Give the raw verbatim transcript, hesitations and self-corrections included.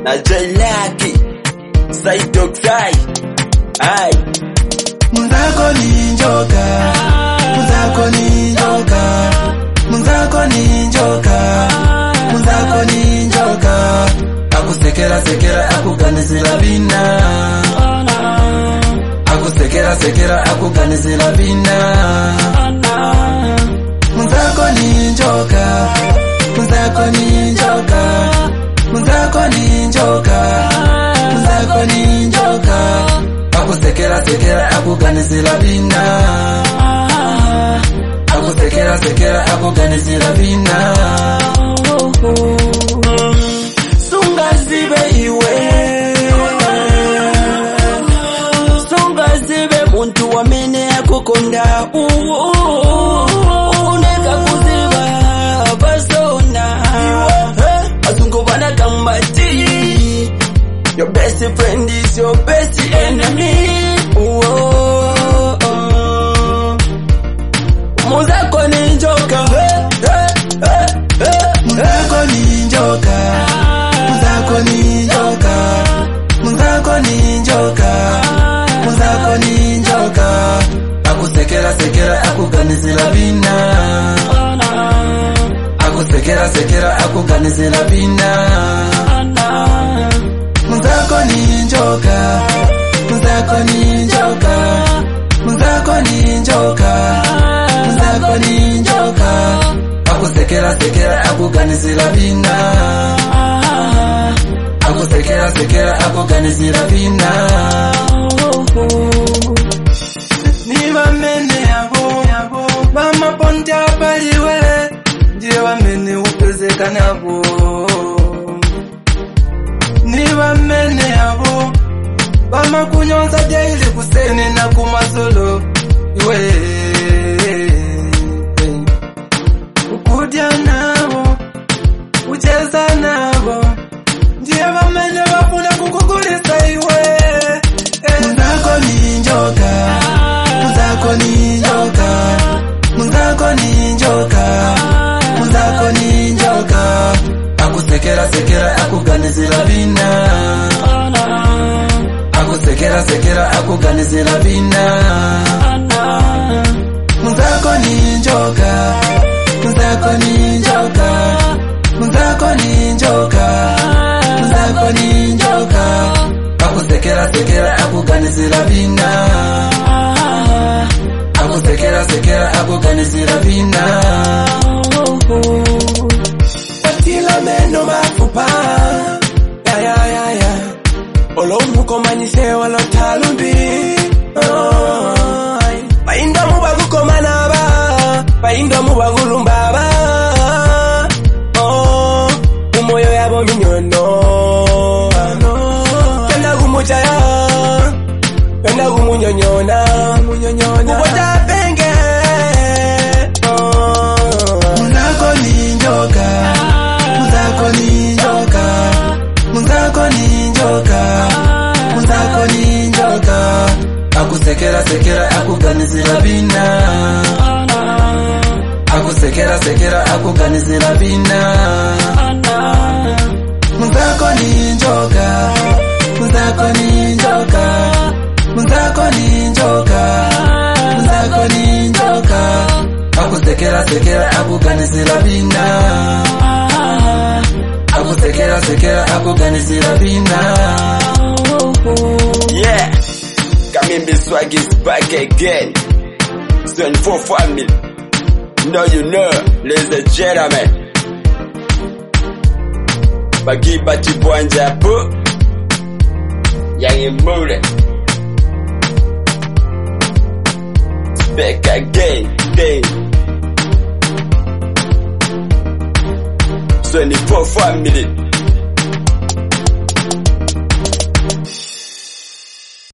na J-Lucky Side Oxai. Ai Muzako ni njoka, muzako ni njoka, muzako ni njoka, muzako ni njoka. Akusekera sekera akuganizira bina, akusekera sekera akuganizira bina. Muzako ni njoka, muzako ni njoka, muzako ni njoka, muzako ni njoka. Akusekera sekera akuganizira bina, akusekera sekera akuganizira bina. Sunga zibe iwe, sunga zibe muntu wamene akukonda. Uneka kuziba basona, azungu bana kambati. Your best friend is your best enemy. Oh, oh. Muzako ni njoka, muzako ni njoka, muzako ni njoka, muzako ni njoka, muzako ni njoka. Akusekera sekera akuganizira bina, akusekera sekera akuganizira bina. Muzako ni njoka, muzako ni njoka, muzako ni njoka, muzako ni njoka. Akusekera sekera akuganizira bina, akusekera sekera akuganizira bina. Ni bamene abo, bama ponte apaliwe, ndiye bamene upezeka nabo. Ni bamene abo, bama kunyonza daily kuseni na kumasolo. Iwe ukudya nabo, ucheza nabo, ndiye bamene bafuna kukugulisa iwe. Muzako ni njoka, muzako ni njoka, muzako ni njoka, muzako ni njoka. Akusekera sekera akuganizira bina, akusekera sekera akuganizira bina. Muzako ni njoka, muzako ni njoka, muzako ni njoka, muzako ni njoka. Akusekera sekera akuganizira bina, akusekera sekera akuganizira bina. Patila meno mafupa, ya ya ya ya. Olomu komanyise walo talumbi. Painda mubagu komanaba, painda mubagu lumbaba. Oh, umoyo yabo minyono. Kenda gumuchaya, kenda gumunyonyona, munyonyona. Ubota penge. Muzako ni njoka, muzako ni njoka, muzako ni njoka, muzako ni njoka. Akusekera sekera akuganizira bina, akusekera sekera akuganizira bina. Muzako ni njoka, muzako ni njoka, muzako ni njoka, muzako ni njoka. Akusekera sekera akuganizira bina, akusekera sekera akuganizira bina. yeah. Kamimbi Swag is back again. twenty-four family. Now you know, ladies and gentlemen. Bagi bati buanja po. Yang imure. Back again, day. twenty-four family.